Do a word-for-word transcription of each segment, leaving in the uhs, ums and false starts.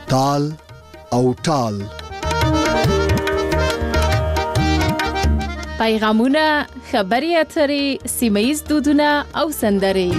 تال او ټال. پیغامونه، خبري اترې، سیمه‌ییز دودونه او سندرې.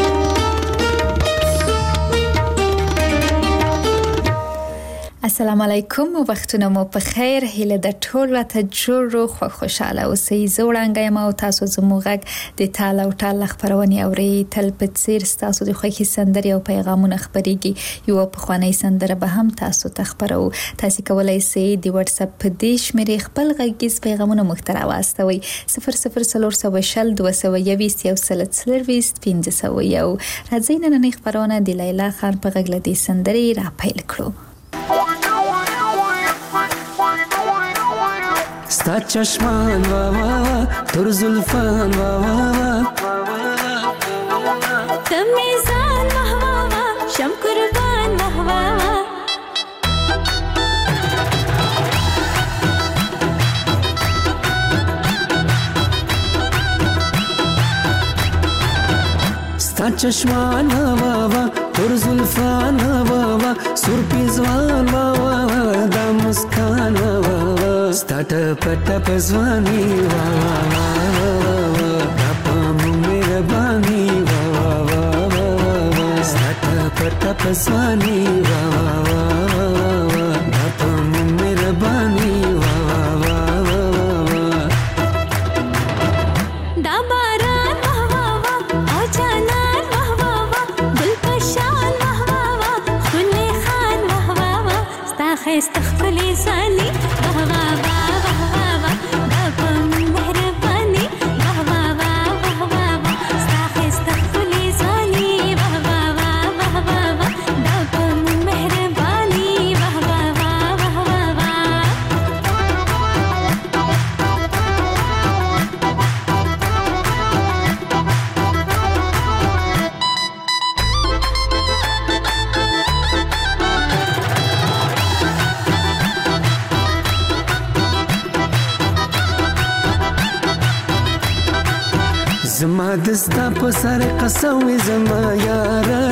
السلام علیکم او وختونه مو په خیر. هیله د ټول وته جوړ خو خوشاله اوسئ. زوړانګه یم او تاسو زموږ د تال او ټال خبرونه اوري. تل په څیر تاسو د خوښي سندرې او پیغامونه خبريږي. یو په خواني سندره به هم تاسو ته خبرو. تاسو کولای شئ د واتس اپ په دیش مې خپل غږیز پیغامونه مخترا واستوي. صفر صفر صفر صفر شل دوه سوه یویست یو سل څلويست پنځه سوه یو. راځئ نن نه خبرونه د لیلا خان په غږ لدی سندرې را پیل کړو. ستا چشمان وا وا تر زلفان وا وا تمیزان وا وا شم قربان وا وا ستا چشمان وا وا تر زلفان وا وا سر پیزوان وا وا دا مسکان وا ستات پټ پزوانی وا وا وا دا پم مهربانی وا وا وا ستات پټ پزوانی وا وا وا دا پم مهربانی وا وا وا دا باران وا وا او جانان وا وا گلپشان وا وا خلی خان وا وا ستا خست خپلی زانی وا وا زما دستا په سر قسم زما یارا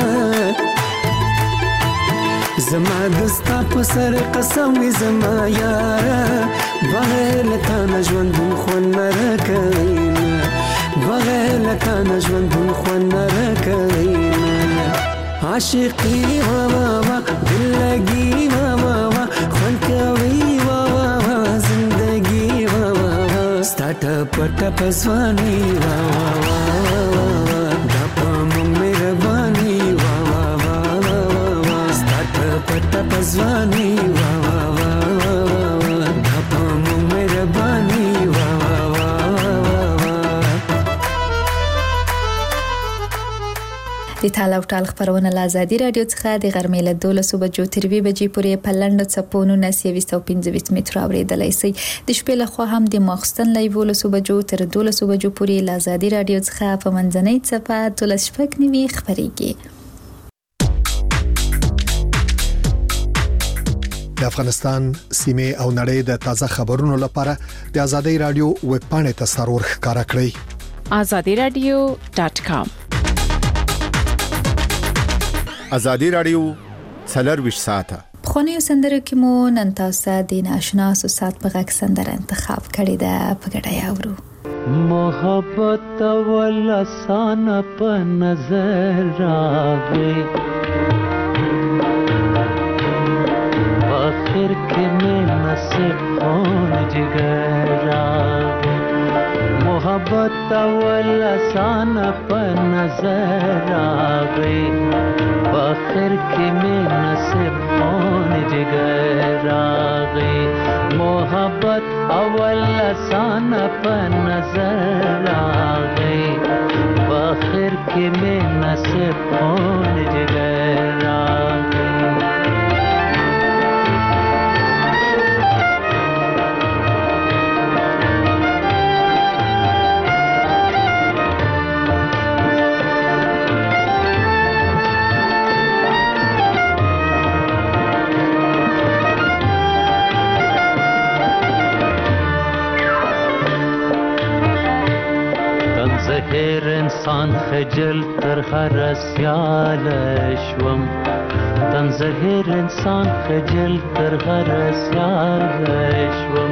زما دستا په سر قسم زما یارا بغیر لتا نجوند خو نرکینا بغیر لتا نجوند خو نرکینا عاشقی وا وا وا دلگی وا وا وا خون کوي وا وا زندگی وا وا ستات پټ پسوانی وا وا دا پم مهربانی وا وا وا ستات پټ پسوانی وا وا دا پم مهربانی وا وا د تال او ټال خبرونه له آزادي رادیو څخه د غرمې له دولسو بجو تر دوه بجې پورې په لنډو څپونو نسیويست او پنځه متر اوریدلای شئ. د شپې له خوا هم د ماخستن له دولسو بجو تر دولسو بجو پورې له آزادي رادیو څخه په منځنۍ څپه دولس شپږ نیمې خبريږي. د افغانستان سیمه او نړۍ د تازه خبرونو لپاره د آزادي رادیو ویب پاڼې ته سرور ښکارا کړئ azadi radio dot com. آزادی رادیو څلور ساعته خونی سندرو کې مو نن تاسو د ناشنا سو سات په غږ سندره انتخاب کړی ده. په ګډه یاورو. محبت ول آسان په نظر راغی آخر کې مې نصیب خون جگر راغی محبت ول آسان په نظر راغی آخر کې مې نصیب خون جگر راغی محبت اول آسان په نظر راغی آخر کې مې نصیب خون جگر راغی زهر انسان انسان خجل تر هر سیال شوم تن زهیر انسان خجل تر هر سیال شوم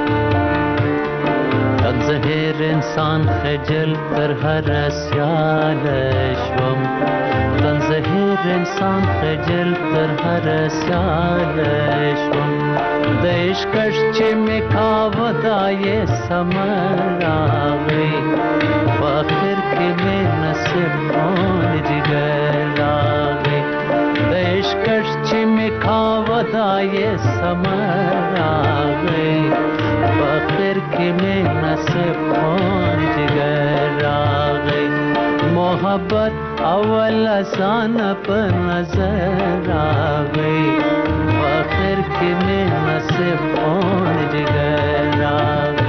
تن زهیر انسان خجل تر هر سیال شوم تن زهیر انسان خجل تر هر سیال شوم د عشقش چې مې کاوه دا یې سمر راغی په اخر کې مې نصیب خون جګر راغی د عشقش چې مې کاوه دا یې سمر راغی په اخر کې مې نصیب خون جګر راغی محبت اول آسان په نظر راغی آخر کې مې نصیب خون جګر راغی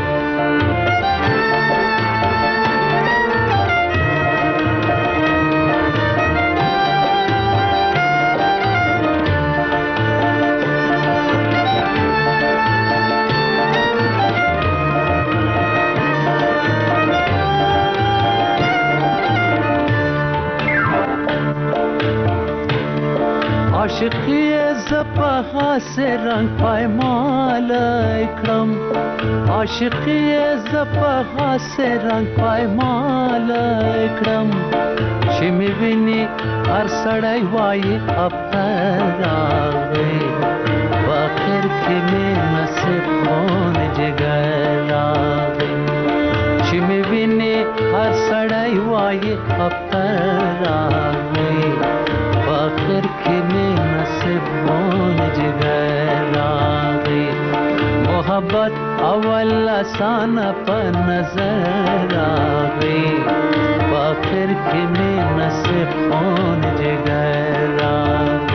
عاشقی زپا حاس رنگ پایمال اکرم عاشقی زپا حاس رنگ پایمال اکرم چې می ویني هر سړی وایي افتر راغی په اخر کې مې نصیب خون جګر راغی چې می ویني هر سړی وایي افتر راغی په اخر کې مې نصیب خون جګر راغی محبت اول آسان په نظر راغی په اخر کې مې نصیب خون جګر راغی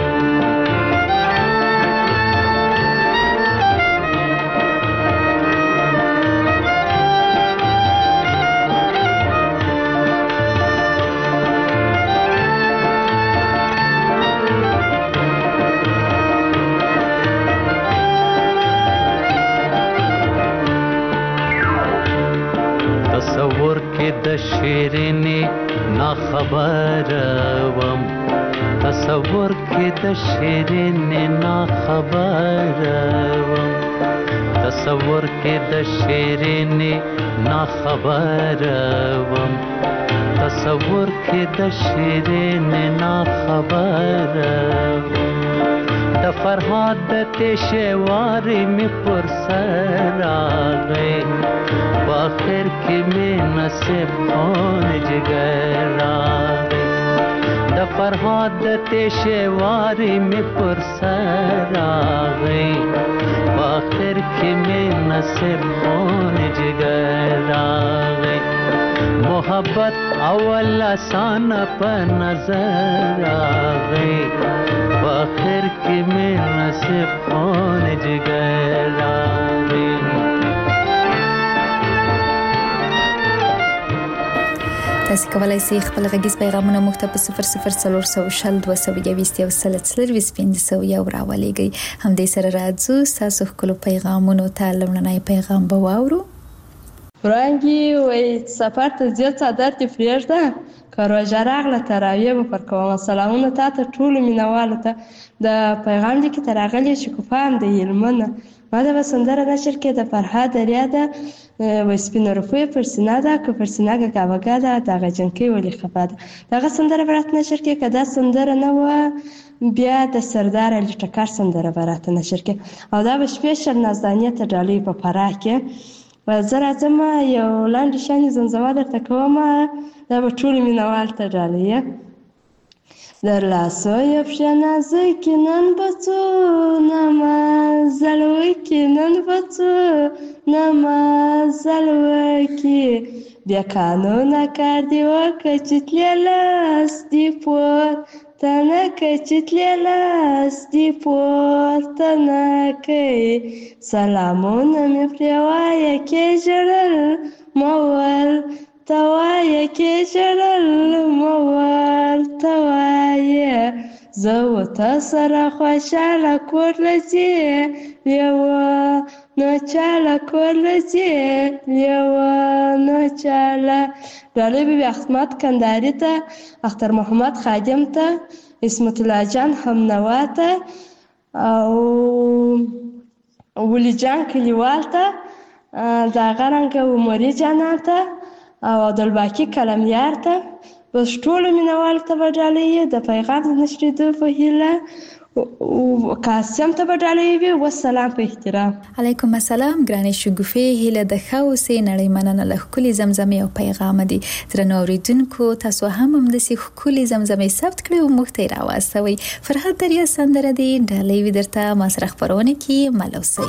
تصور کې د شیرینې نا خبر وم تصور کې د شیرینې نا خبر وم تصور کې د شیرینې نا خبر وم تصور کې د شیرینې نا خبر وم د فرهاد د تیشه وارې مې پر سر راغی په اخر کې مې نصیب خون جګر راغی د فرهاد د تیشه وارې مې پر سر راغی په اخر کې مې نصیب خون جګر راغی محبت اول آسان په نظر راغی په اخر کې مې نصیب خون جګر راغی تاسو کولای شئ خپل غږیز پیغامونه موږ ته په صفر صفر څلور سوه شل دوه سوه یوویشت یو سل څلرویشت پنځه سوه یو راولېږئ همدې سره راځو ستاسو ښکلو پیغامونو ته لومړنی پیغام به واورو ورانګي وایي سفر ته ځې څادر دې پرېږده که روژه راغله تراویح به پر کومه سلامونه تا ته ټولو مینهوالو ته د پیغام لیکې ته راغلی شکوفه هم د هلمنه ما د به سندره نشر کې د فرهاد دریا ده وایي سپینه روپۍ پر سینه ده که پر سینه ګګا وګا ده دغه جنکۍ ولې خفه ده دغه سندره به راته نشر کې که دا سندره نه وه بیا د سردار علي ټکر سندره به راته نشر کې او دا به سپیشل نازدانې ته ډالۍ په فراه کې زه راځم یو لاندې شانې زمزمه درته کوم دا به ټولو مینهوال ته ډالۍ در لاسوی پښې نازکې نن به څو نمازل وکړي نن به څو نمازل وکړي بیا قانونه کار دې وکړه چې تلې لاس دې پورته نه کوي چې تلې لاس دې پورته نه کوي سلامونه مې پرې وایه کې ژړل مه ورته وایه کې ژړل مه ورته وایه زه و تا سره خوشحاله کور له ځې یوه نو چاله کور ځې لیوه نو چاله. ډالۍ به وي احمد کندهاري ته، اختر محمد خادم ته، عصمت الله جان همنوا ته او ولی جان کلیوال ته، د هغه رنګه عمري جانان ته او عبدالباقي قلمیار ته. بس ټولو مینهوالو ته به ډالۍ د پیغام د نشرېدو په هیله. قاسم ته به ډالۍ وي. والسلام په احترام. علیکم السلام ګرانې شګوفې، هیله د ښه اوسې، نړۍ مننه له ښکلې زمزمې او پیغامه دي. درنو اورېدونکو، تاسو هم همداسې ښکلې زمزمې ثبت کړئ او موږ ته یې راواستوئ. فرحت دریا سندره دی، ډالۍ وي درته ما سره خپرونه کې مل اوسئ.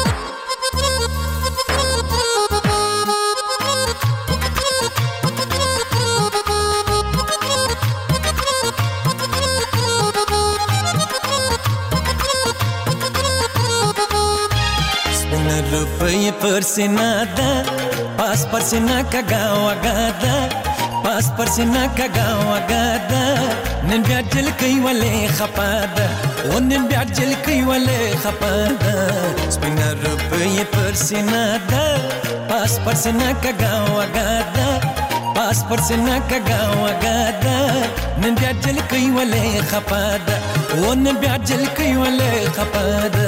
روپی پر سینا دا پاس پر سینا کگا وگا دا پاس پر سینا کگا وگا دا نن بیا جل کئی والے خپا دا او نن بیا جل کئی والے خپا دا سپینا روپی پر سینا دا پاس پر سینا کگا وگا دا پاس پر سینا کگا وگا دا نن بیا جل کئی والے خپا دا او نن بیا جل کئی والے خپا دا.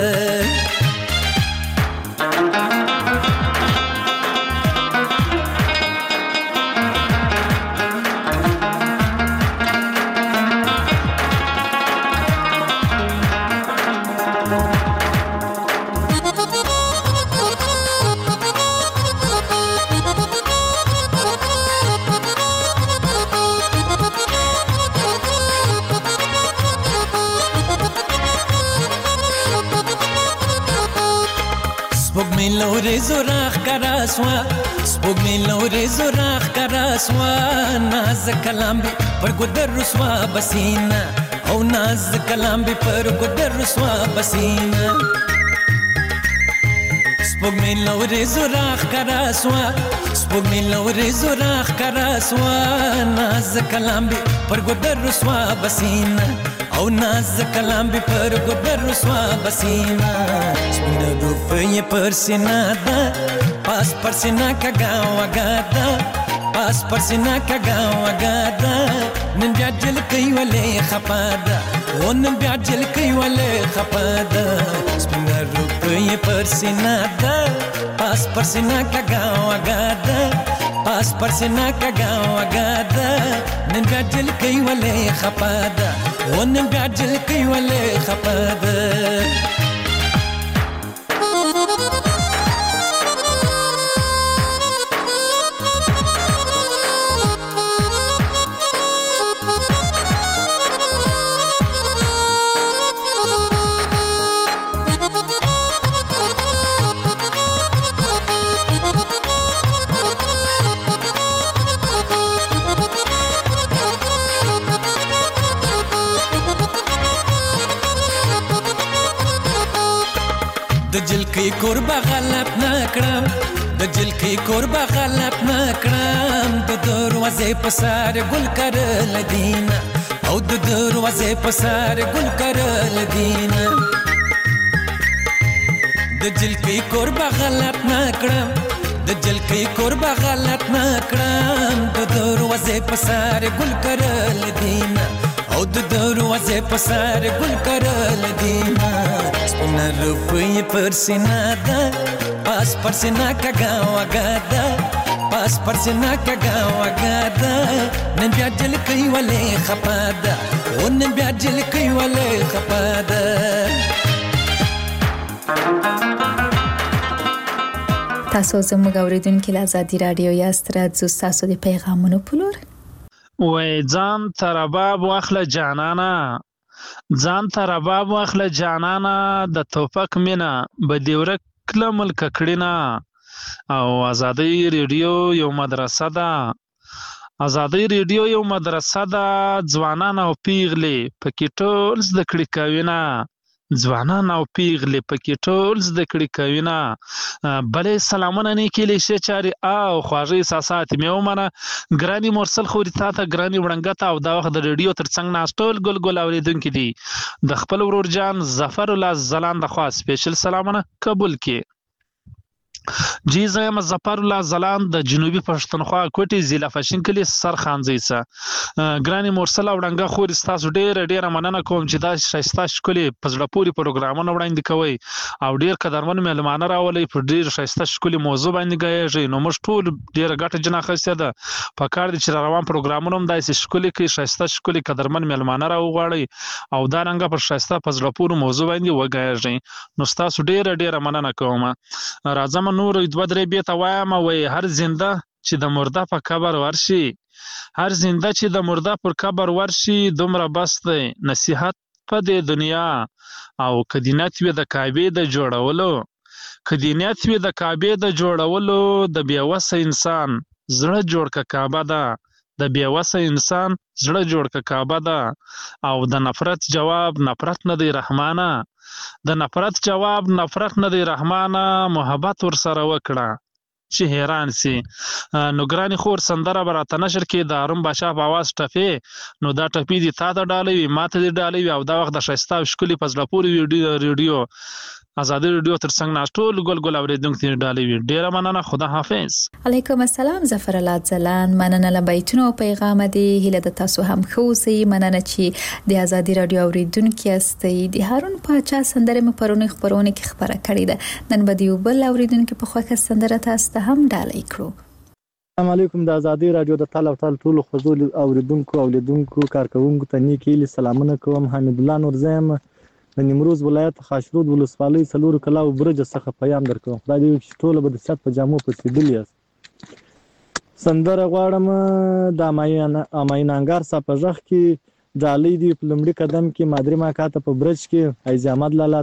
سپوږمۍ لورې زوراخ کرا سوا سپوږمۍ لورې زوراخ کرا سوا ناز کلام به پر ګدر رسوا بسینا او ناز کلام به پر ګدر رسوا بسینا. سپوږمۍ لورې زوراخ کرا سوا سپوږمۍ لورې زوراخ کرا سوا ناز کلام به پر ګدر رسوا بسینا او ناز کلام به پر ګدر رسوا بسینا. سپینا روپی پر سینا دا پاس پر سینا کگا وگا دا پاس پر سینا کگا وگا دا نن بیا جل کئی والے خپا دا او نن بیا جل کئی والے خپا دا. سپینا روپی پر سینا دا پاس پر سینا کگا وگا دا پاس پر سینا کگا وگا دا نن بیا جل کئی والے خپا دا او نن بیا جل کئی والے خپا دا. د جلکی کوربه غلط نکړم د جلکی کوربه غلط نکړم د دروازې په سر ګل کرل دینه او د دروازې په سر ګل کرل دینه د جلکی کوربه غلط نکړم د جلکی کوربه غلط نکړم د دروازې په سر ګل کرل دینه او د دروازې په سر ګل کرل دینه. سپینا روپی پر سینا دا پاس پر سینا کگا وگا دا پاس پر سینا کگا وگا دا نن بیا جل کئی والے خپا دا او نن بیا جل کئی والے خپا دا. تاسو زموږ اوریدونکو له آزادي رادیو یاست، راځو تاسو د پیغامونو په لور. وای ځان ته رباب واخله جانانا ځان ته رباب واخله جانانا د توفق مینا به دې ورک کله ملک کړینا. او آزادي ریډیو یو مدرسه ده آزادي ریډیو یو مدرسه ده ځوانان او پیغلې پکې ټول زده کړې کوي نه ځوانان او پیغلې پکې ټول زده کړې کوي نه. بلې سلامونه نیکې لیشې چارې او خواږه احساسات مې ومنه ګراني مرسل خوري تا ته ګراني وړنګته او دا وخت د ریډیو تر څنګ ناست ټول ګل ګل اورېدونکي دي د خپل ورور جان ظفر الله زلان د خوا سپیشل سلامونه قبول کړي. جی زه ظفر الله ځلاند د جنوبي پښتونخوا کوټې ضلع فشین کلي سرخان ځای ګراني مرسل او ډنګه خور تاسو ډېر ډېر مننه کوم چې دا ښایسته ښکلي په زړه پورې پروګرامونه وړاندې کوئ او ډېر قدرمن مېلمانه راولئ په ډېر ښایسته ښکلي موضوع باندې غږیږئ نو موږ ټول ډېره ګټه جنا اخیستې ده په کار دي چې روان پروګرامونه هم داسې ښکلي کړئ ښایسته ښکلي قدرمن مېلمانه راوغواړئ او دا رنګه په ښایسته په زړه پورې موضوع باندې وغږیږئ نو ستاسو ډېره ډېره مننه کوم راځم نور دوه درې بیته وایم وایي هر زنده چې د مرده په قبر ورشي هر زنده چې د مرده پر قبر ورشي دومره بس دی نصیحت په دې دنیا او که دې نیت وي د کعبې د جوړولو که دې نیت وي د کعبې د جوړولو د بېوسه انسان زړه جوړ که کعبه ده د بېوسه انسان زړه جوړ که کعبه ده او د نفرت جواب نفرت نه دی رحمانه د نفرت جواب نفرت نه دی رحمانه محبت ورسره وکړه چې حیران سي نو ګراني خور سندره به راته نشر کې د هارون بادشاه په اواز ټپې نو دا ټپې دي تا ته ډالۍ وي ما ته دې ډالۍ وي او دا وخت د ښایسته او ښکلي په زړه پورې ریډیو ازادي ریډیو تر څنګ ناست ټول ګل ګل اورېدونکو ته ډالۍ وي ډېره مننه خدا حافظ علیکم السلام ظفر الله ځلاند مننه له بیتونو او پیغام دی هیله د تاسو هم ښه اوسئ مننه چې د ازادي راډیو اورېدونکي یاستئ د هارون پاچا سندره مې پرونی خبرونه کې خبره کړې ده نن به یو بل اورېدونکي په خوښه سندره تاسو ته هم ډالۍ کړو السلام علیکم د ازادي راډیو د تعال او تعال ټول خزول اوریدونکو او لیدونکو کارکونکو ته نیکی سلامونه کوم حمید الله نورزم د نیمروز ولایت خاشرود ولسوالۍ څلور کلاو برج څخه پیغام درکوم خدای دې چې ټول به د صحت په جامو پسې دلی یاست سندره غواړم د اماین انګار صاحب په ځخ کې ډالۍ دی په لمړي قدم کې مادری ما کاته په برج کې ایز احمد لاله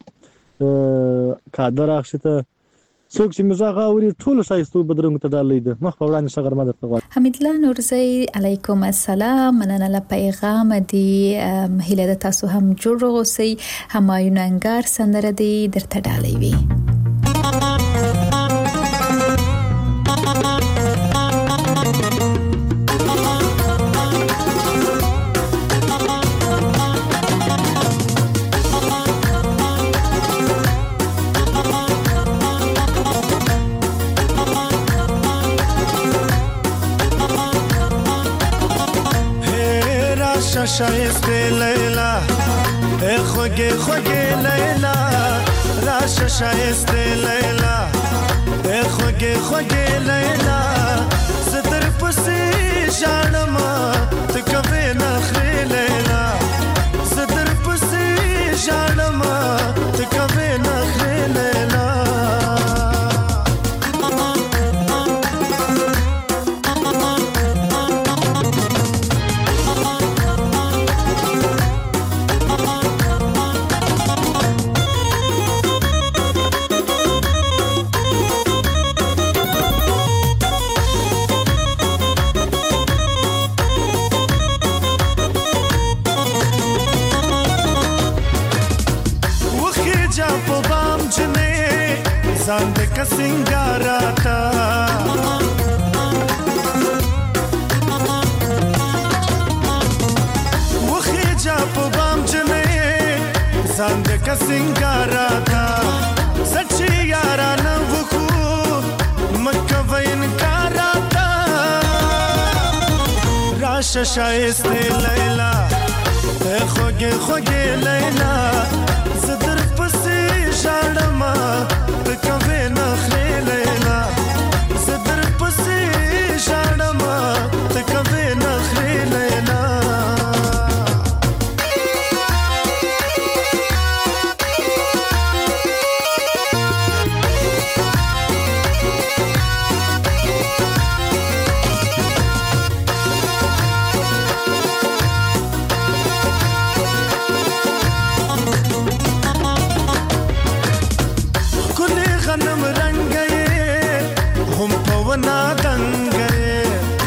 ته کادر اخشته څوک چې مزه غاوري ټول شایستو بدرنګ ته ډالۍ ده مخ په وړاندې شغر مدد غواړم حمید الله نورزی علیکم السلام مننه له پیغام دی هیله د تاسو هم جوړ اوسئ همایون انګار سندره دی درته ډالۍ وي شایسته لیلا ای خوگه خوگه لیلا راش شایسته لیلا ای خوگه خوگه لیلا ستر پسی جانما تکوی نخری لیلا ستر پسی جانما تکوی نخری لیلا زانده کا سنگاراتا وخی جا پو بام جنے زانده کا سنگاراتا سچی یارانا وخو مکہ و انکاراتا راش شایسته لیلا اے خوگے خوگے لیلا زدر پسی شاڑما تکوی نخری لیلا زدر پسی شاڑما تکوی نخری لیلا غنم رنگ گئے ہم پونا دنگ گئے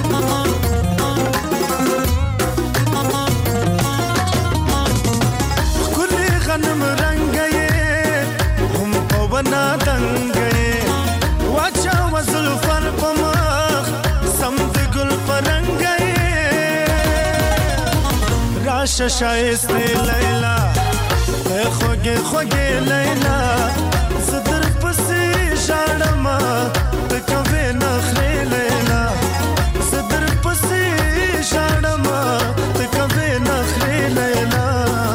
کلی غنم رنگ گئے ہم پونا دنگ گئے واچا وزل فر پمخ سمت گل پرنگ گئے راش شایسته لیلا اے خوگے خوگے لیلا صدر پسی شړما ته کوي نخري لیلا صدر پسې شړما ته کوي نخري لیلا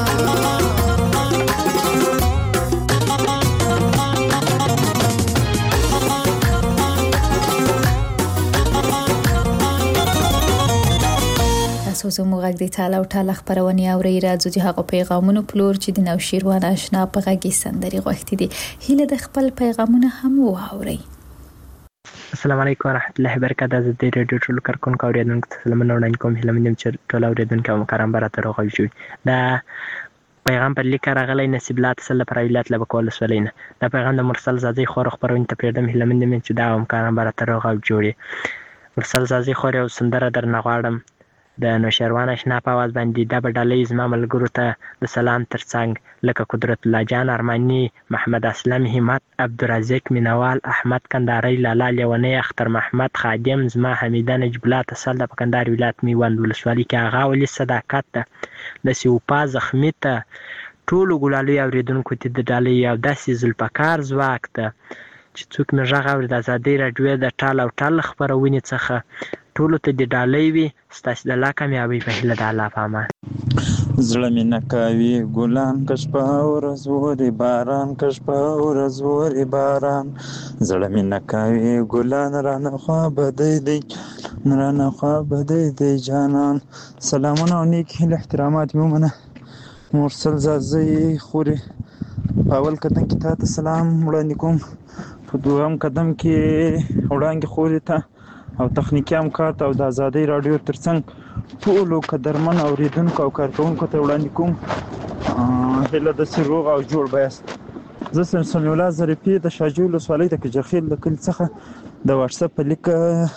تاسو زموږ غږ د تعالی او تعالی خبرونه اوري راځو چې هغه پیغامونه پلور چې د نو شیروان آشنا په غږی سندري غوښتي دي هله د خپل پیغامونه هم واوري. السلام علیکم ورحمت الله وبرکاته. زه د ریډیو ټول کارکونکو اوریدونکو ته سلام وړاندې کوم. هله منم چې ټول اوریدونکو او مکرم برات راغلی شي. دا پیغام پر لیک راغلی نصیب الله تسل پر ویلات لبه کول سولینه. دا پیغام د مرسل زادی خور خبرونه ته پردم. هله منم چې دا مکرم برات راغلی جوړي. مرسل زادی خور او سندره در نغواړم د نوشیروان آشنا په आवाज باندې د بدلې زما ملګرو ته د سلام ترڅنګ لکه قدرت الله جان ارمانی، محمد اسلم، همت، عبدالرزاق مینوال، احمد کنداری، لالا لیونی، اختر محمد خادم، زما حمیده نجب الله تسل د کندهار ولایت میوند ولسوالۍ کې هغه ولې صداقت ته د سیوپا زخمی ته ټولو ګلالي اوریدونکو ته د ډالۍ او داسې زلپکار ځواک ته چې څوک مې غږ اوري د ازادۍ راډیو د ټال او ټال خبرونې څخه ټولو ته د ډالۍ وي. ستاسو د الله کامیابۍ په هیله د الله په امان. زړه مې نه کوي ګلان کش په ورځ ورې باران کش په ورځ ورې باران زړه مې نه کوي ګلان رانه خوا بدی دی رانه خوا بدی دی جانان. سلامونه او نیک هیله احترامات مې ومنه. مرسل زازۍ خوري په اول قدم کې تا ته سلام وړاندې کوم، په دوهم قدم کې وړانګې خوري ته او تخنیکی همکار ته او د ازادۍ راډیو ترڅنګ ټولو قدرمن اوریدونکو او کارکوونکو ته وړاندې کوم هیله داسې روغ او جوړ بیاست. زه سمسون الله ظریفي د شاجوی ولسوالۍ د کجخیل د کلي څخه د واتساپ په لیک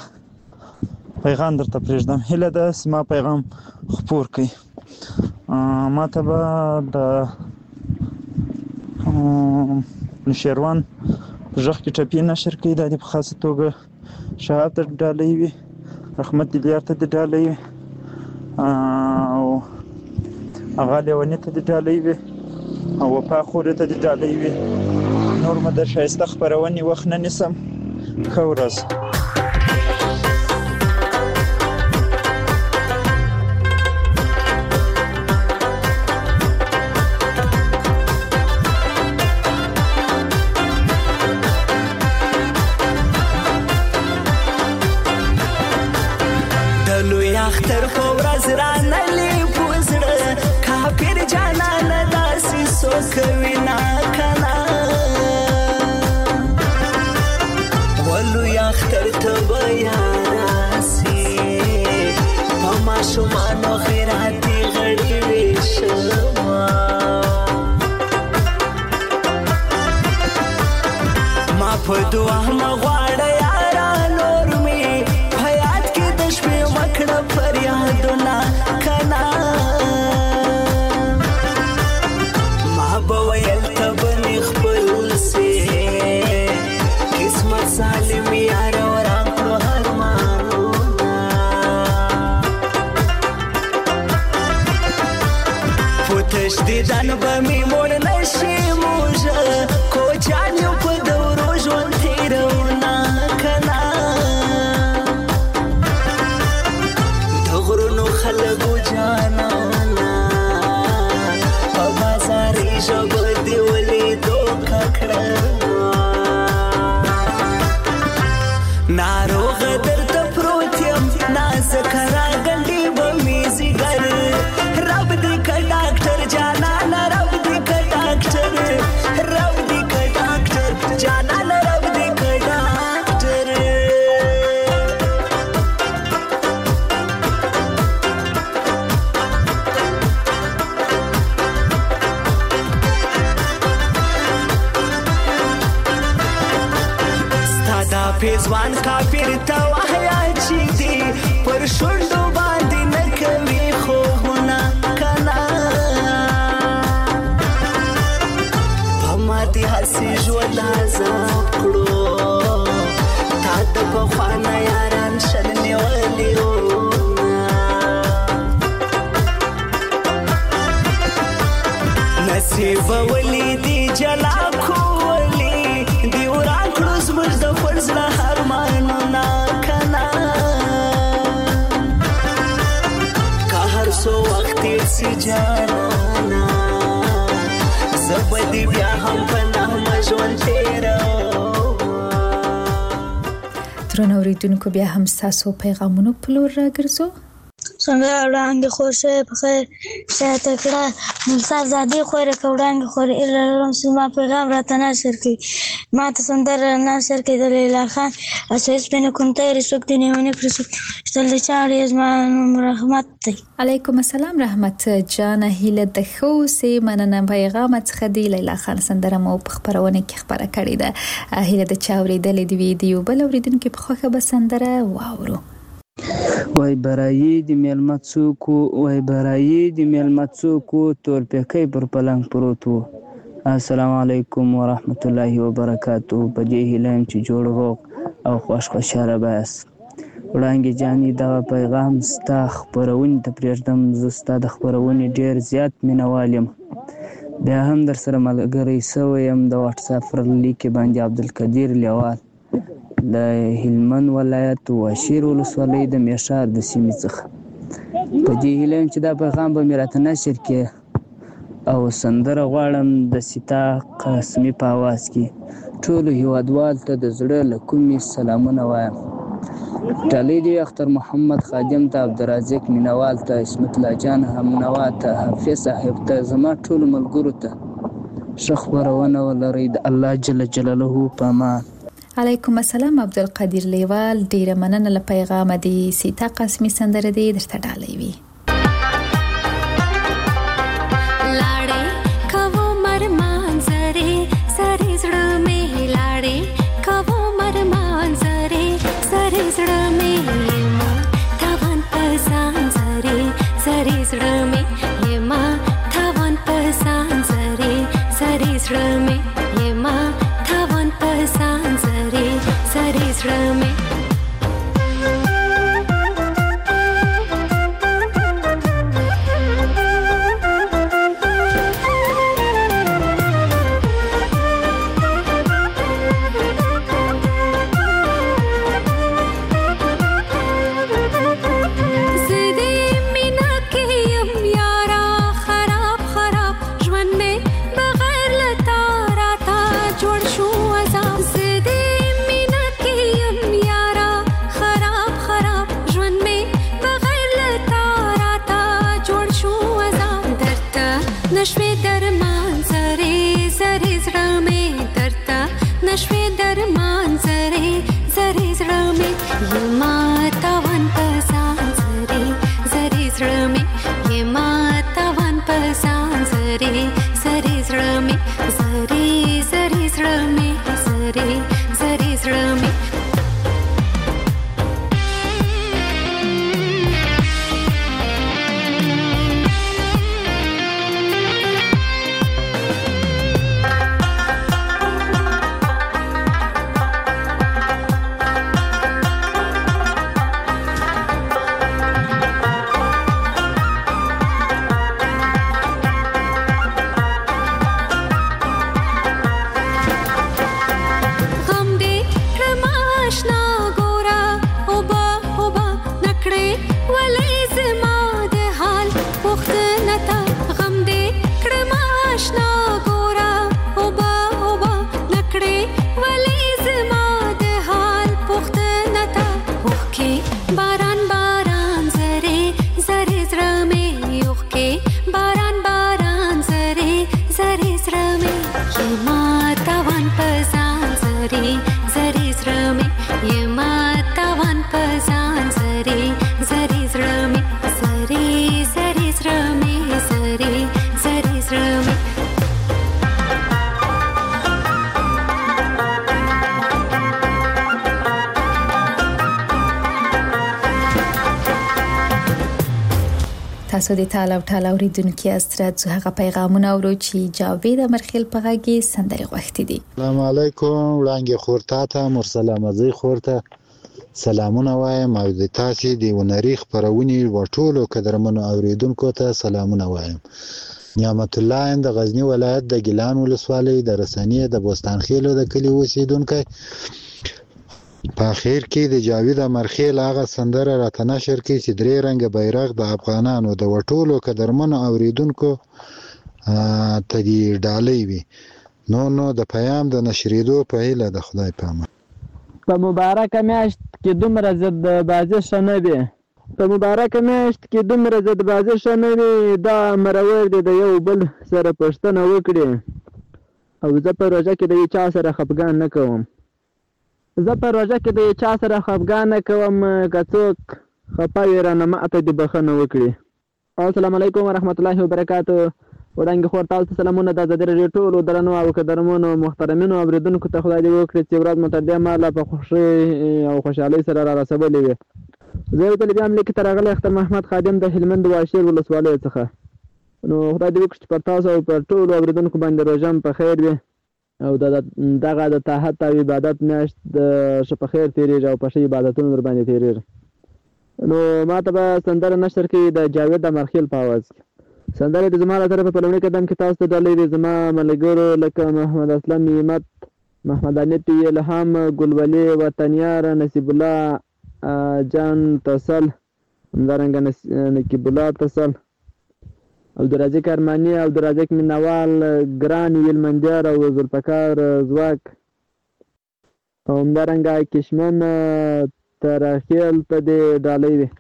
پیغام درته پرېږدم. هیله ده زما پیغام خپور کړئ. ما ته به د نوشیروان په غږ کې ټپې نشر کړي. دا دې په خاصه توګه شهاب ته ډالۍ وي، رحمت دیلیار ته د ډالۍ وي او هغه لیوني ته د ډالۍ وي او وفا خورې ته د ډالۍ وي. نور مې د ښایسته خپرونې وخت نه نیسم. ښه ورځ. اختر په ورځ رانلې پوزړه کافر جانان داسې سوکوي نا کنه ولو اختر ته بیا راسي په ماشومانو خیراتي غړي وشما ما په دعا مغواړه یارا نور می حیات کې د شپې مکړه فریادونه کنا ما به ویل ته بنې خپل سي قسمت سالم یار وران کړو هرمانونه پوتش دیدن به می مړ نشي موږه کوچان یو په دورو ژوند تیرونه کنا خلقو جانانا په بازاري ژبه دې ولیدو ککړه ناروغه درته پروت یم نازکه راګنډې به مې ځیګر رب دې که ډاکټر جانانه رب دې که ډاکټر رب دې که ډاکټر جانانه رب دې که ډاکټر پیزوان کافر ته وحیا چې دی پر شونډو باندې نه کوي خوبونه کنا په ماتې هسې ژوند عذاب کړو تا د پخوانه یاران شل نیولي نصیب ولی دی جلا کولی دی وران کړو زموږ د خپل زړه ارمانونه کنه که هر څو وخت تېر سي جانانه زه به دې بیا هم په نغمه ژوند تېروم. درنو اورېدونکو بیا هم ستاسو پیغامونو په لور راګرځو. څنګه وړاندې خور صاحب په خیر شاته کړه ممتاز زادي خوره کوړانګ خوره الهام سما پیغام راته نشر کړي ما ته سندره نشر کړي د لیلا خان اساس بنه کومته رسوک دی نه پرسو ستل چاړي زمان رحمت دی. علیکم السلام رحمت جان هیله د خو سي مننه پیغام څخه دی لیلا خان سندره مو په خبرونه کې خبره کړې ده هیله د چاوري د ویډیو بل اوریدونکو په خوخه به سندره واورو. وای برایي د میلمه څوکو وای برایي د میلمه څوکو تور پکې پر پلنګ پروت وو. السلام علیکم ورحمت الله وبرکاتو. په دې هیلم چې جوړ روغ او خوش خوشاله بس وړاندې جاني دا پیغام ستا خبرونه ته پرېږدم. زه ستا د خبرونې ډېر زیات مینوال یم بیا هم در سره ملګری سوی یم د واتس اپ پر لیک باندې عبدالقدیر لیوال د هلمند ولایت واشیر ولسوالۍ د میشار د سیمې څخه. په دې هیله یم چې دا پیغام به مې راته نشر کړي او سندره غواړم د سیتا قاسمي په اواز کې ټولو هیوادوال ته د زړه له کومې سلامونه وایم. ډالۍ دی اختر محمد خادم ته عبدالرزاق مینوال ته اسمت الله جان همنوا ته حافظ صاحب ته زما ټولو ملګرو ته ښه خپرونه ولرئ د الله جل جلاله په امان. علیکم السلام عبدالقدیر لیوال ډیره مننه له پیغام دی سیتا قاسمي سندره دی درته ډالۍ وي. لاړې کوو مرمان زری سری زړه مې لاړې کوو مرمان زری سری زړه مې ما تاوان پسان زری سری زړه مې ما تاوان پسان زری سری زړه مې ما تاوان پسان زری سری زړه مې تاسو د تعالی او تعالی اوریدونکو استرات زه هغه پیغامونه اورو چې جاوید امرخیل په غږی سندري غوښتي دي. السلام علیکم وړاندې خورتا ته مرسله مزي خورته سلامونه وایم او د تاسو د ونری خبرونی وټولو قدرمنو اوریدونکو ته سلامونه وایم. نعمت الله د غزنی ولایت د ګیلان ولسوالۍ د رسنۍ د بوستان خیلو د کلی اوسیدونکی. په اخر کې د جاوید امرخیل هغه سندره راته نشر کړي چې درې رنګه بیرغ د افغانانو د وټولو قدرمنو اوریدونکو ته دې ډالۍ وي. نو نو د پیام د نشریدو په هیله د خدای په امان. په مبارکه میاشت کې دومره ضد بازي ښه نه وي په مبارکه میاشت کې دومره ضد بازي ښه نه وي. دا مرور دي د یو بل سره پوښتنه وکړي او زه په روژه کې د یو چا سره خفګان نه کوم. زه په روژه کې د چا سره خفګان نه کوم. که څوک خفه وي رانه ماته دې بښنه وکړي. السلام علیکم ورحمت الله وبرکاتو. وړانګې خور تاسو ته سلامونه. د ازادي راډیو ټولو درنو او قدرمنو محترمینو اورېدونکو ته خدای دې وکړي چې ورځ مو تر دې مهاله په خوښۍ او خوشحالۍ سره را رسولې وي. زه یو ځل بیا هم لیکې ته راغلی اختر محمد خادم د هلمند واشیر ولسوالیو څخه. نو خدای دې وکړي چې پر تاسو او پر ټولو اورېدونکو باندې روژه هم په خیر وي او دغه د طاعت او عبادت میاشت د ښه په خیر تېرېږي او په ښه عبادتونو در باندې تېرېږي. نو ما ته به سندره نشر کړي د جاوید امرخیل په اواز کې. سندره د زما له طرفه په لومړي قدم کې تاسو ته ډالۍ دي زما ملګرو لکه محمد اسلم نعمت، محمد انیت، الهام، ګلولي، وطنیار، نصیب الله جان تسل، همدارنګه نقیب الله تسل، عبدالرزاق ارماني، عبدالرزاق مینوال، ګران ویلمندیار او ذوالفقار ځواک او همدارنګه کشمن ترخیل ته دې ډالۍ وي.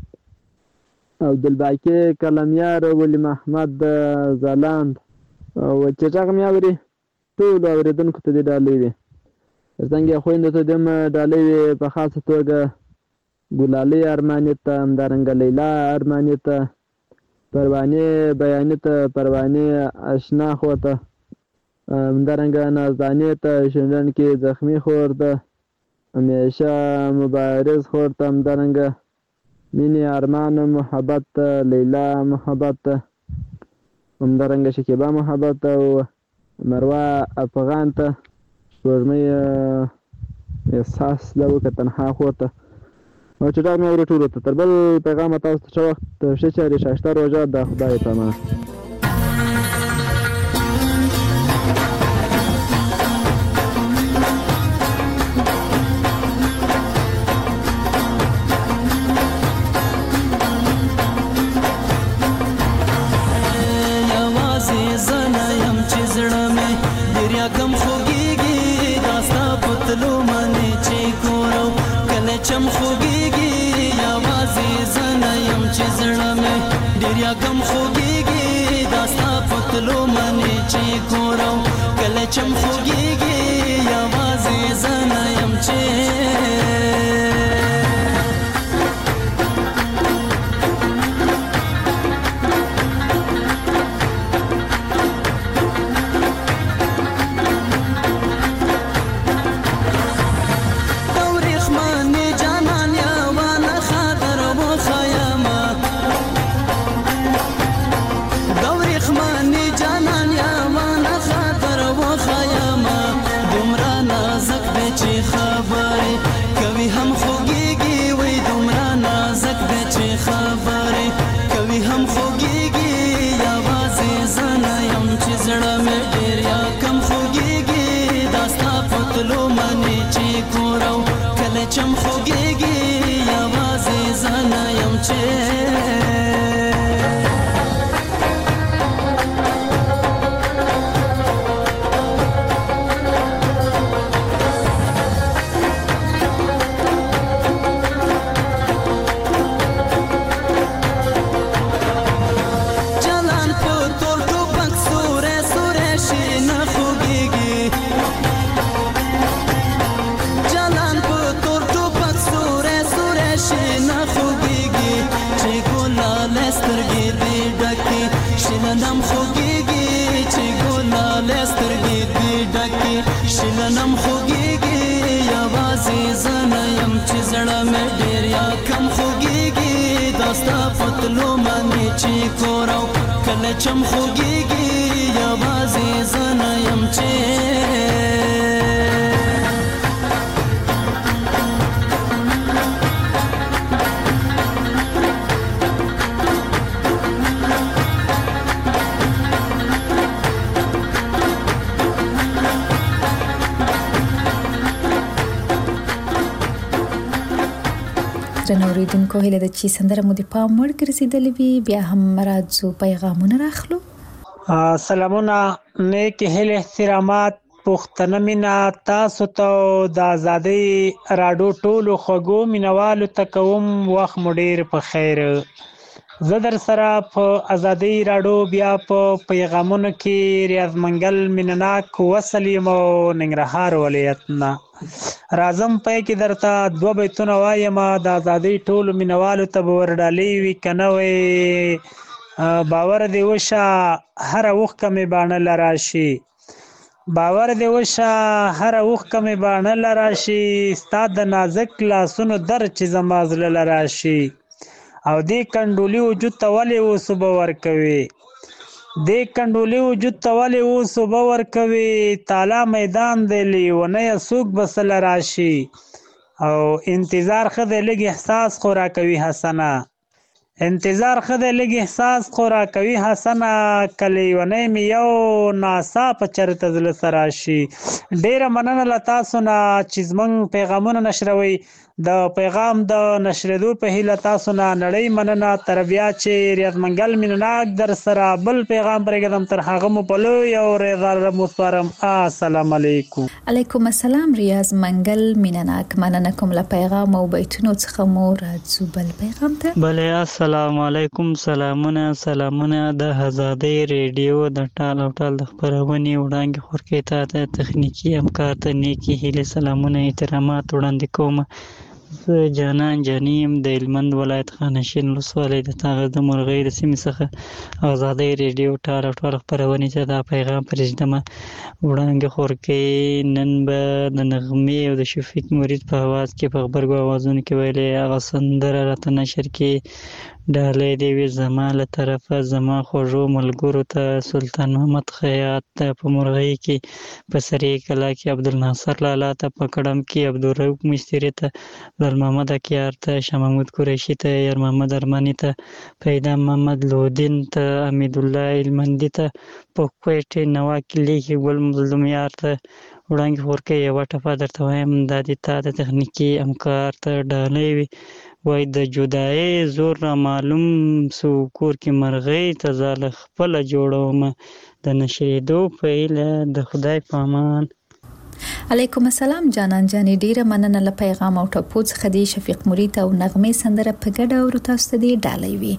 عبدالباقي کلمیار، ولی محمد ځلاند او چې غږ مې اوري ټولو اورېدونکو ته دې ډالۍ وي. څنګه خویندو ته دې هم ډالۍ وي په خاصه توګه ګلالۍ ارماني ته، همدارنګه لیلا ارماني ته، پروانې بیاني ته، پروانې اشنا خور ته، همدارنګه نازدانې ته، شنډن کې زخمي خور ته، همیشه مبارز خور ته، همدارنګه مینې ارمان محبت ته، لیلا محبت ته، همدارنګه شکیبا محبت ته او مروه افغان ته، سپوږمۍ احساس لرو که تنها خور ته او چې ډاګ مې اوري ټولو ته. تر بل پیغامه تاسو ته ښه وخت، ښه چارې، ښایسته روژه د خدای په امان. چم خوږیږي یوازې زه نه یم چې زړه مې ډېر یاګم خوږیږي دا ستا په تلو منې چې ګورم کله چم خوږیږي یوازې زه نه یم چې چم خوږیږي یوازې زه نه یم چې شلنم خوږیږي چې ګلاله سترګې دې ډکې شلنم خوږیږي یوازې زه نه یم چې زړه مې ډېر یا کم خوږیږي دا ستا په تلو باندې چې کورو کله چم خوږیږي یوازې زه نه یم چې درنو اوریدونکو هیله ده چې سندره مو د پام وړ ګرځېدلې وي. بیا هم راځو پیغامونه راخلو. سلامونه، نیک هیله، احترامات، پښتنه مینا تاسو ته د ازادۍ راډیو ټولو خوږو مینوالو ته کوم. وخت مو ډیر په خیر. زه در سره په ازادۍ راډیو بیا په پیغامونو کې ریاض منګل مینناک وصل یم او ننګرهار ولایت نه. راځم پای کې درته دوه بیتونه وایم. د ازادۍ ټولو مینوالو ته به ورډالۍ وي که نه وی باور دې وشه هره اوښکه مې باڼله راشي. باور دې وشه هره اوښکه مې باڼله راشي. ستا د نازک لاسونو در چې زما زړه له راشي. او دې کنډولي وجود ته ولې اوس اوبه ورکوي؟ دې کنډولي وجود ته ولې اوس اوبه ورکوي؟ تالا میدان دی لیونیه څوک به سله راشي. او انتظار ښه دی لږ احساس خو راکوي حسنه. انتظار ښه دی لږ احساس خو راکوي حسنه. که لیونی مې یو ناڅاپه چېرته زړه ته راشي. ډېره مننه له تاسو نه چې زموږ پیغامونه نشروئ. د پیغام د نشریدو په هیله تاسو نه نړۍ مننه. تر بیا چې ریاض منګل مینناک در سره بل پیغام پرېږدم تر هغه مو په لوی او رضا مو سپارم. السلام علیکم. علیکم السلام ریاض منګل مینناک. مننه کوم له پیغام او بیتونو څخه مو راځو بل پیغام ته. بله السلام علیکم. سلامونه سلامونه د ازادۍ ریډیو د ټال او ټال د خپرونې وړاندې خورکې ته د تخنیکي همکار ته نیکې هیلې سلامونه احترامات وړاندې کوم. زه جانان جاني یم د هلمند ولایت خانشین ولسوالۍ د تاغ د مرغۍ د سیمې څخه ازادۍ ریډیو ټال او ټال خپرونې ته دا پیغام پرېږدمه. وړاندې خورکې نن به د نغمې او د شفیق مرید په اواز کې په غبرګو اوازونو کې ویلې هغه سندره راته نشر کې ډالۍ دې وي زما له طرفه زما خوږو ملګرو ته. سلطان محمد خیاط ته په مرغۍ کې، په سرې کلا کې عبدالناصر لالا ته، په کړم کې عبدالرؤف مستري ته، لال محمد اکیار ته، شاه محمود قریشي ته، یار محمد ارماني ته، پیدا محمد لودین ته، حمید الله هلمندي ته، په کوټې نوا کلي کې ګل مظلوم یار ته. وړاندې خورکې یوه ټپه درته وایم دا دې تا د تخنیکي همکار ته ډالۍ وي. وای د جدایۍ زور را معلوم سو کور کې مرغۍ ته ځاله خپله جوړومه. د نشریدو په هیله د خدای په امان. علیکم السلام جانان جاني. ډیره مننه له پیغام او ټپو څخه دی. شفیق مرید او نغمې سندره په ګډه اورو تاسو ته دی ډالۍ وي.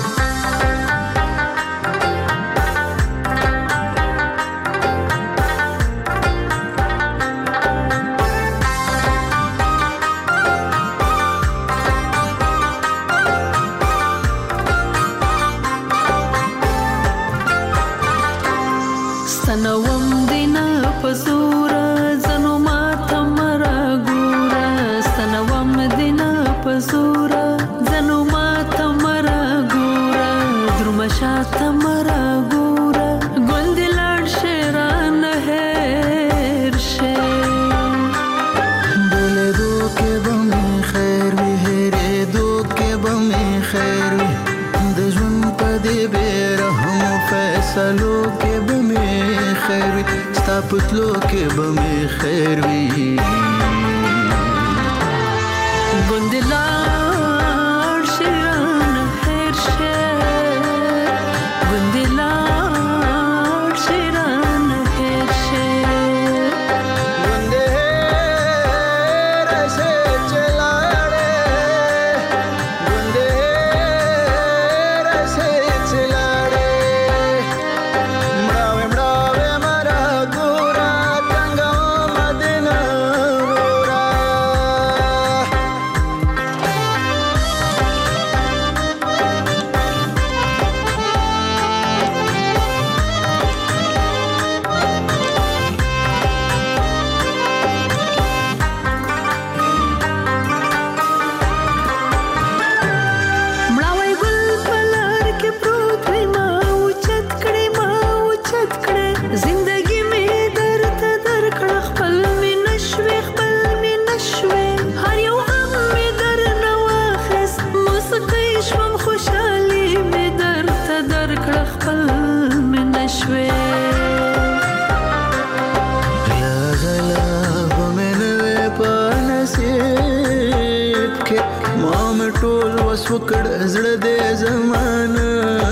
سنوم دینا پزورا زنو ماتا مرا گورا. سنوم دینا پزورا زنو ماتا مرا گورا. درمشاتا مرا گورا. گلدی لار شیران هیر شیر. بولے دو کے بمی خیر وی ہیرے دو کے بمی خیر وی. دجون پدی بیرحم فیصلو کے بمی خیر وی. ستا پتلو کې به مې خیر وي. ګوندې لاړ شیران هیر شیر. ګوندې لاړ شیران هیر شیر. ګوندې هیره شې چې لاړې. ګوندې هیره شې چې لاړې. مړاوې مړاوې مرا ګوره څنګه مدینه وروره. مړاوی ګل په لار کې پروت وي ما اوچت کړې ما اوچت کړې. زندګي مې درته درکړه خپل مې نشوې خپل مې نشوې. هر یو غم مې درنه واخیست موسیقۍ شوم خوشحالي مې درته درکړه خپل مې نشوې. غلا غلا به مې نه وې په نصیب کې. ما مې وکړ زړه دې زمانه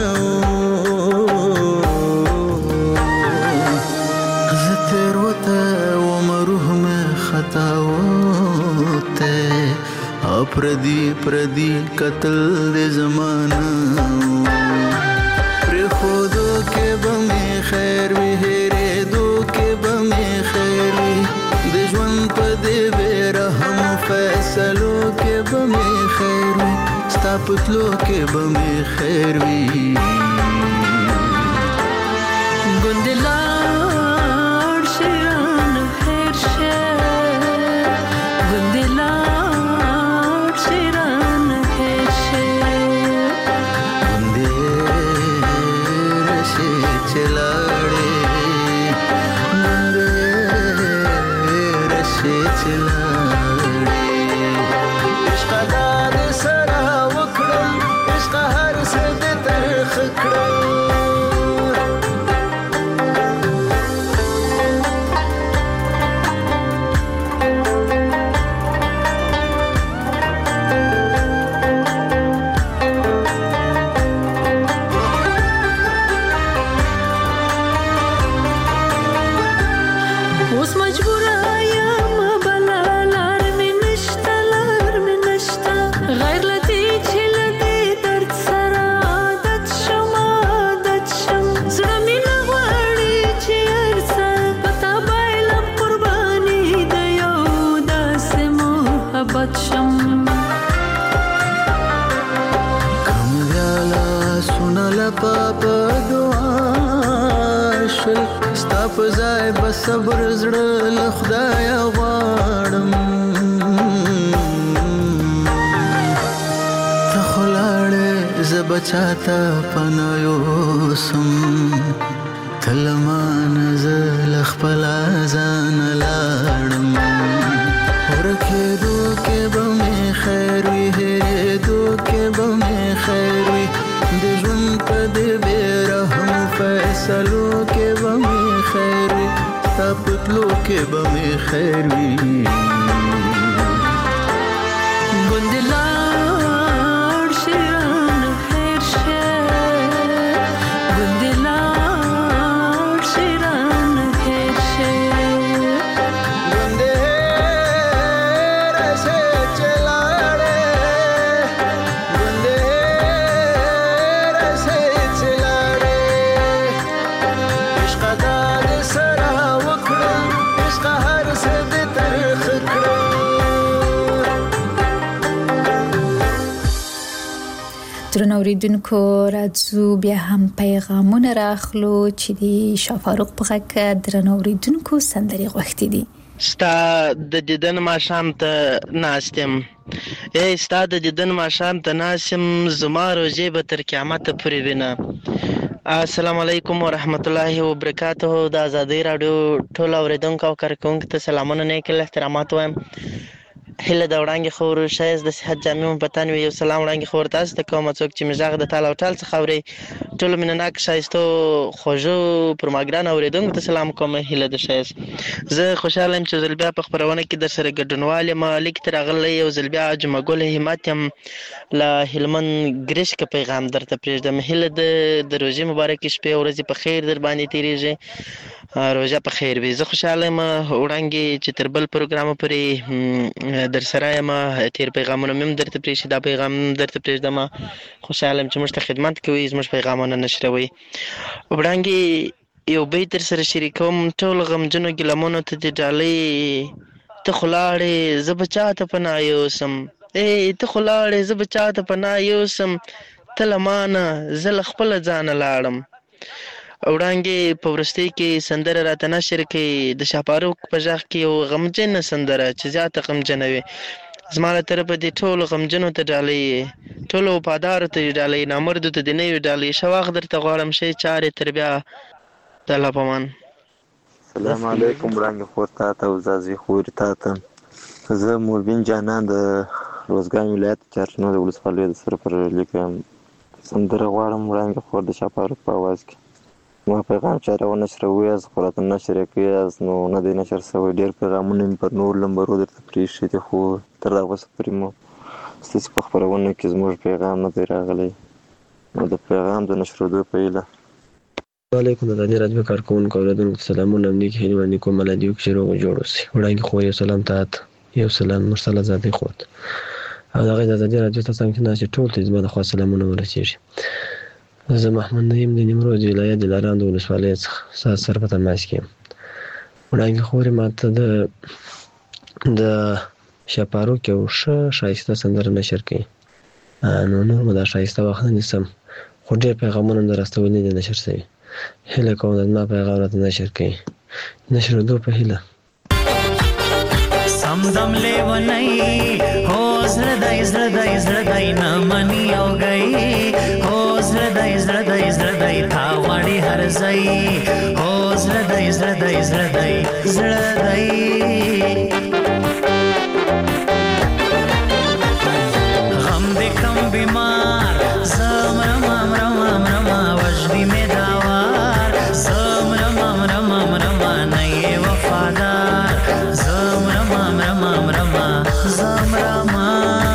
زه تیر وته وم روح مې خطا وته او پردي پردي قتل دې زمانه پرېښودو کې به مې خیر وي هېرېدو کې به مې خیر وي د ژوند په دې بې رحمو فیصلو کې به مې خیر وي ستا په تلو کې به مې خیر وي ګوندې لاړ شي رانه هېر شي ګوندې لاړ شي رانه هېر شي ګوندې راشي چې لاړې ګوندې راشي چې لاړې عشقه دا دې سره وکړم عشقه هر څه دې ترخه کړم اوس مجبوره یم بله لار مې نشته لار مې نشته غیر له دې چې له دې درد سره عادت شم عادت شم زړه مې نه غواړي چې هر څه په تا بایلم قرباني د یو داسې محبت شم کمیالا سونه لپا په دعا شل ستا په ځای به صبر زړه له خدایه غواړم ته خو لاړې زه به چاته پناه یوسم ته له مانه زه له خپله ځانه لاړم ورکېدو کې به مې خیر وي هېرېدو کې به مې خیر وي د ژوند په دې بې رحمو فیصلو کې به مې خیر وي ستا په تلو کې به مې خیر وي ګوندې لاړ شي رانه هېر شي ګوندې لاړ شي رانه هېر شي ګوندې راشي چې لاړې ګوندې راشي چې لاړې عشقه دا دې سره وکړم عشقه هر څه دې ترخه کړم درنو اوریدونکو راځو بیا هم پیغامونه راخلو چې د شاه فاروق په غږ درنو اوریدونکو سندرې غوښتي دي ستا د دیدن ماښام ته ناست یم ای ستا د دیدن ماښام ته ناست یم زما روژې به تر قیامته پورې وینه السلام علیکم ورحمت الله وبرکاته د ازادۍ راډیو ټول اوریدونکو او کارکوونکو ته سلامونه نیک احترامات وایم هله د وړاندې خبرو شایست د صحت جامع په وي یو سلام وړاندې خبر تاسو ته کوم څوک چې مزاغ د تاله او ټال څخه اوري ټول مینناک شایستو خوږو پرماګران اوریدونکو ته سلام کوم هله د شایست زه خوشاله یم چې زل بیا په خبرونه کې در سره ګډونوال یم لیک تر غلې یو زل بیا جمعه ګل همت یم لا هلمن ګریش کا پیغام درته پرېږدم هله د د روزي مبارک شپه ورځې په خیر در باندې تیریږي روزه په خیر وي زه خوشاله یم وړاندې چې تر بل پروګرام پورې در سره یم تیر پیغامونه مم درته پرېښي دا پیغام درته پرېږدم خوشاله یم چې موږ ته خدمت کوي زموږ پیغامونه نشروي وړاندې یو بیت در سره شریکوم ټول غمجنو ګیلمونو ته دې ډالۍ ته خو لاړې زه به چاته پناه یوسم ای ته خو لاړې زه به چاته پناه یوسم ته له مانه زه له خپله ځانه لاړم وړاندې په وروستۍ کې سندره راته نشر کړي د شاه فاروق په غږ کې یو غمجنه سندره چې زیاته غمجنه وي زما له طرفه دې ټولو غمجنو ته ډالۍ ټولو وفادارو ته ډالۍ نامردو ته دې نه وي ډالۍ ښه وخت درته غواړم ښې چارې تر بیا د الله په امان السلام علیکم وړاندې خور تا ته او زازي خورې تا ته زه موربین جانان د روزګان ولایت چارچنو د ولسوالۍ د سره پر لیکم سندره غواړم وړاندې خور د شاه فاروق په اواز کې ما پیغام چاره و نشروي از خو راته نشر کوي از نو نه دی نشر سوی ډېر پیغامونه مې پر نور لمبرو درته پرېښي دي خو تر دغه وسه پورې مو ستاسې په خپرونو کې زموږ پیغام نه دی راغلی، نو د پیغام د نشرېدو په هیله. علیکم د ازادي راډیو کارکوونکو اورېدونکو ته سلامونه. نیک هیلې وړاندې کوم ملادیو کې چې روغ جوړ اوسئ. وړاندې خور یو سلام ته یو سلام مرسل ازادي خور او د هغې د ازادي راډیو ته څنګ کې ناست ټول ته زما د خوا سلامونه ورسېږي. زه محمد نعیم د نیمروز ولایت دلارام د ولسوالۍ څخه ستاسو سره په تماس کې یم. وړاندې خورې ما ته د د شاپاروک یو ښه ښایسته سندره نشر کړي، نو نور مو دا ښایسته وخت نه نیسم، خو ډېر پیغامونه مې در استولي دي نشر شوي. هیله کوم د زما پیغام راته نشر کړي، نشرېدو په هیله. سمدم لیونی هو زړه دی زړه دی زړه دی نه مني او گئی، هو زړه دی زړه دی زړه دی تا غواړي هر ځای، هو زړه دی زړه دی زړه دی زړه دی. غم دې کم بیمار زم رمم رمم رما وجدی می داوار، زم رمم رمم رما نه یې وفادار، زم رمم رمم رما زم رما.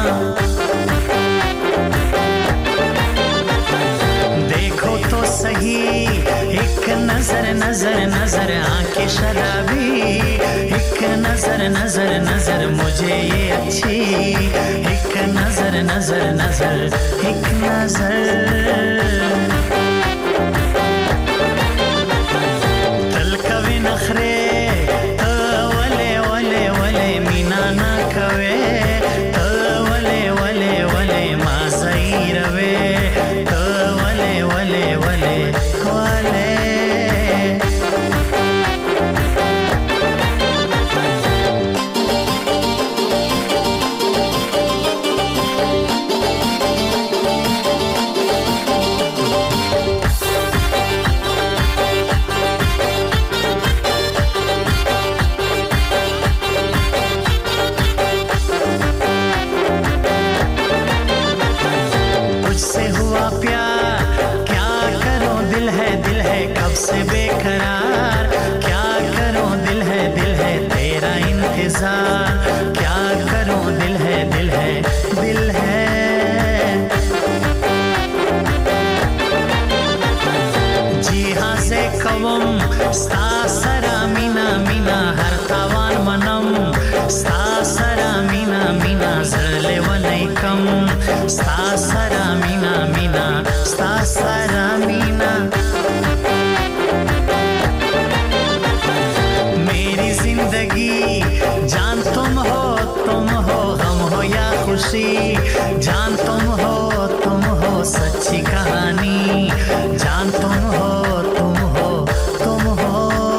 دیکھو تو صحیح ایک نظر نظر نظر آنکھیں شرابی، ایک نظر نظر نظر مجھے یہ اچھی، ایک نظر نظر نظر ایک نظر. تلکوی نخرے تو ولے ولے ولے مینا نہ کوے، تو ولے ولے ولے ما زیروے، تو ولے ولے ولے ولے. से बेकरार क्या करूं दिल है दिल है तेरा इंतजार, क्या करूं दिल है दिल है दिल है. जी हाँ से कवम स्ता सरा मीना मीना हर तावान मनम, स्ता सरा मीना मीना जरले वलैकम, स्ता सरा मीना मीना स्ता सरा मीना. जिंदगी जान तुम हो तुम हो गम हो या खुशी, जान तुम हो तुम हो सच्ची कहानी, जान तुम हो तुम हो तुम हो.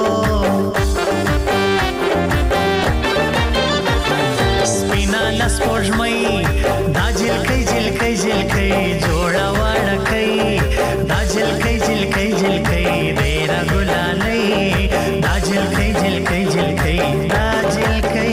स्पिना लस्पोजमई दा झिलकै झिलकै झिलकै जोड़ा वाड़कै, दा झिलकै झिलकै झिलकै देरा गुलालै, दा झिलकै झिलकै झिलकै दा झिलकै.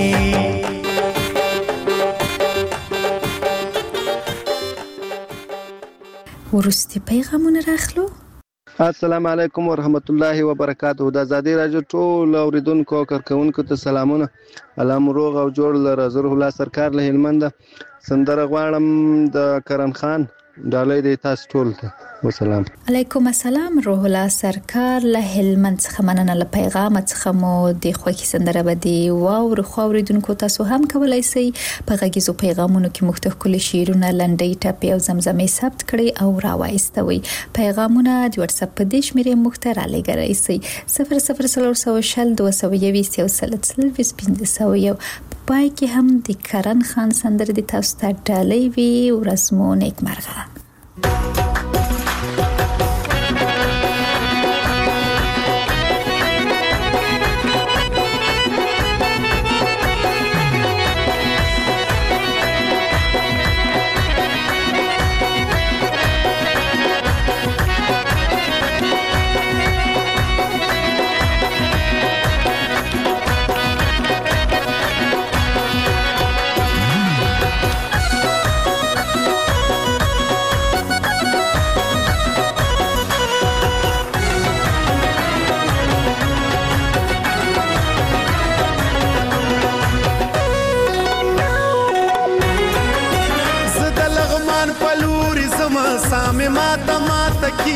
وروستي پیغامونه راخلو. السلام علیکم ورحمت الله وبرکاته. د ازادي راډیو ټول اوریدونکو او کارکونکو ته سلامونه. الله مو روغ او جوړ لره. زه روح الله سرکار له هلمند سندره غواړم د کرن خان ډالۍ دی تاسو ټول ته. وسلام. علیکم السلام. روح الله سرکار له هلمند څخه مننه. له پیغام څخه مو د خوښي سندره بدی واو خو اوریدونکو تاسو هم کولای شئ په غږیزو پیغامونو کې مختلف کلی شعرونه لنډۍ ټاپې او زمزمې ثبت کړئ او راوایستوي. پیغامونه د واتس اپ په دې شمیرې مختار علیګرای شئ صفر صفر صفر شل دوه سوه یوویشت یو سل څلوېښت پنځه سوه یو. پای کې هم د کرن خان سندره د تاسو ته ډالۍ وي. ورځ مو نیکمرغه.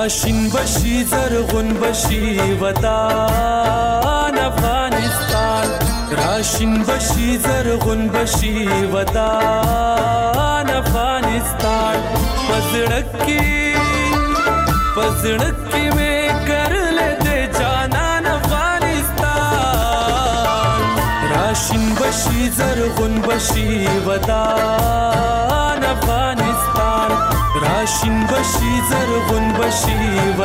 راشین بشي زرغون بشي ودان افغانستان راشین بشي زرغون بشي ودان افغانستان پزړکی پزړکی مې کرلې دې جانان افغانستان راشین بشي زرغون بشي ودان افغانستان راشین بشي زرغون بشي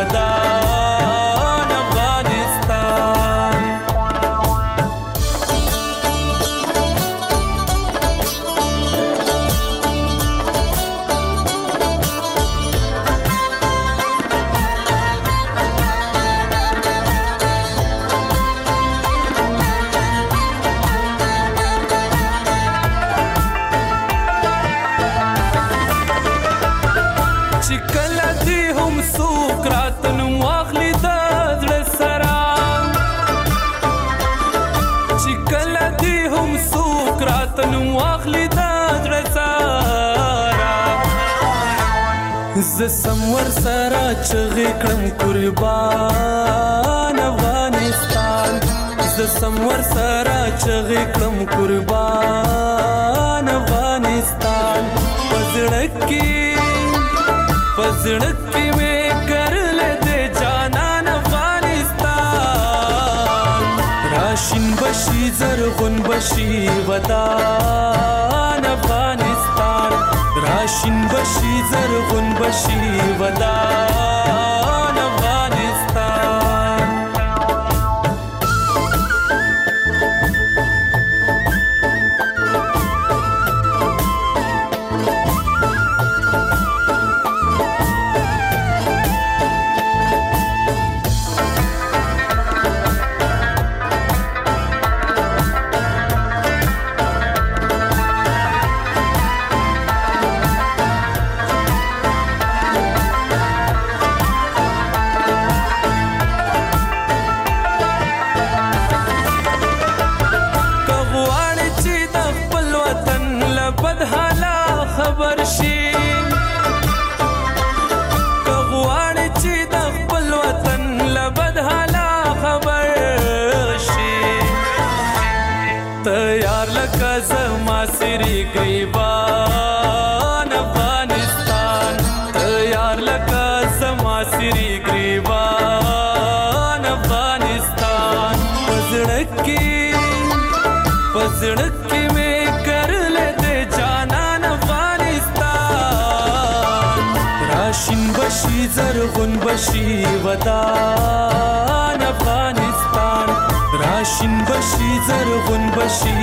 ودان افغانستان ز سمور سره چغې کړم قربان افغانستان ز سمور سره چغې کړم قربان افغانستان پزړکی پزړکی مې کرلې دې جانان افغانستان راشین بشي زرغون بشي ودان افغانستان راشین بشي زرغون بشي ودان افغانستان سری گریبان افغانستان تیار لکا زما سری گریبان افغانستان پزړکی پزړکی مې کرلې دې جانان افغانستان راشین بشي زرغون بشي ودان افغانستان راشین بشي زرغون بشي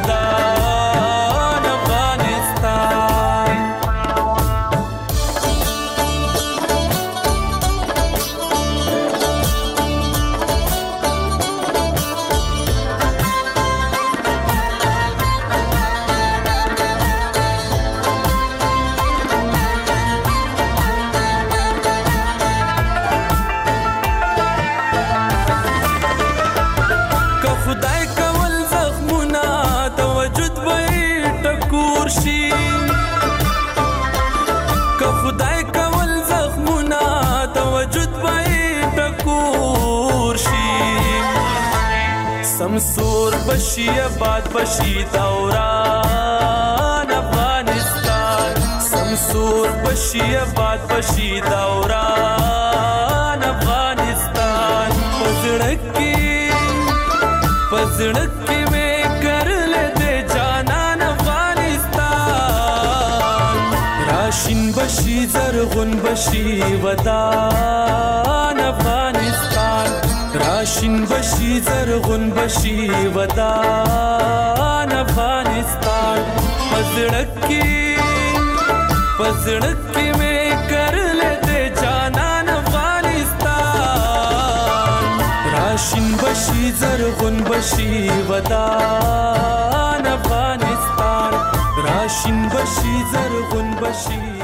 ودان افغانستان سمسور بشي آباد بشي دوران افغانستان سمسور بشي آباد بشي دوران افغانستان پزړکی پزړکی مې کرلې دې جانان افغانستان راشین بشي زرغون بشي ودان افغانستان راشین بشي زرغون بشي ودان افغانستان پزړکی پزړکی مې کرلې دې جانان افغانستان راشین بشي زرغون بشي ودان افغانستان راشین بشي زرغون بشي